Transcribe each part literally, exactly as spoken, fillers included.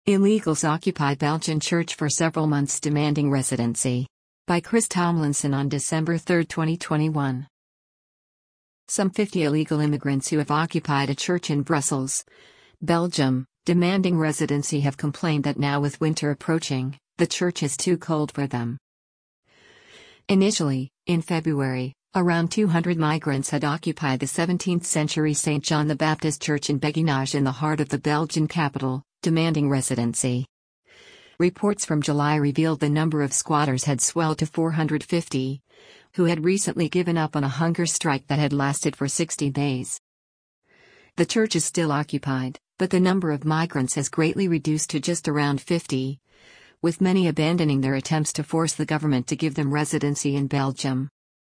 Illegals occupy Belgian church for several months demanding residency. By Chris Tomlinson on December third, twenty twenty-one. Some fifty illegal immigrants who have occupied a church in Brussels, Belgium, demanding residency have complained that now with winter approaching, the church is too cold for them. Initially, in February, around two hundred migrants had occupied the seventeenth century Saint John the Baptist Church in Béguinage in the heart of the Belgian capital, demanding residency. Reports from July revealed the number of squatters had swelled to four hundred fifty, who had recently given up on a hunger strike that had lasted for sixty days. The church is still occupied, but the number of migrants has greatly reduced to just around fifty, with many abandoning their attempts to force the government to give them residency in Belgium.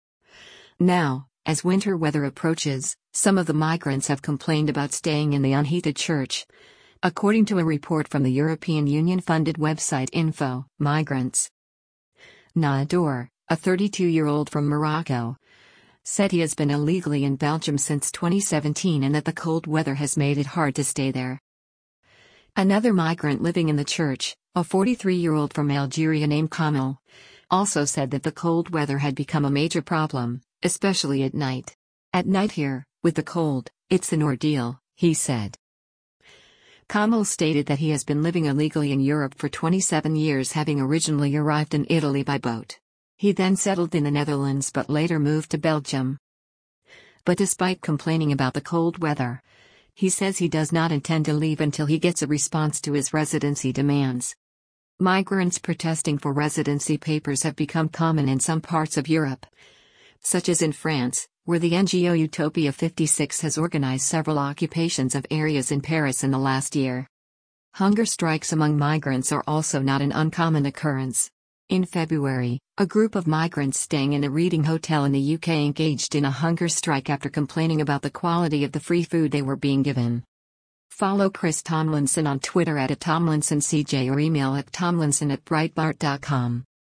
Now, as winter weather approaches, some of the migrants have complained about staying in the unheated church. According to a report from the European Union-funded website Info Migrants. Naador, a thirty-two-year-old from Morocco, said he has been illegally in Belgium since twenty seventeen and that the cold weather has made it hard to stay there. Another migrant living in the church, a forty-three-year-old from Algeria named Kamel, also said that the cold weather had become a major problem, especially at night. At night here, with the cold, it's an ordeal, he said. Kamel stated that he has been living illegally in Europe for twenty-seven years, having originally arrived in Italy by boat. He then settled in the Netherlands but later moved to Belgium. But despite complaining about the cold weather, he says he does not intend to leave until he gets a response to his residency demands. Migrants protesting for residency papers have become common in some parts of Europe, such as in France, where the N G O Utopia fifty-six has organized several occupations of areas in Paris in the last year. Hunger strikes among migrants are also not an uncommon occurrence. In February, a group of migrants staying in a Reading hotel in the U K engaged in a hunger strike after complaining about the quality of the free food they were being given. Follow Chris Tomlinson on Twitter at Tomlinson C J or email at tomlinson at breitbart dot com.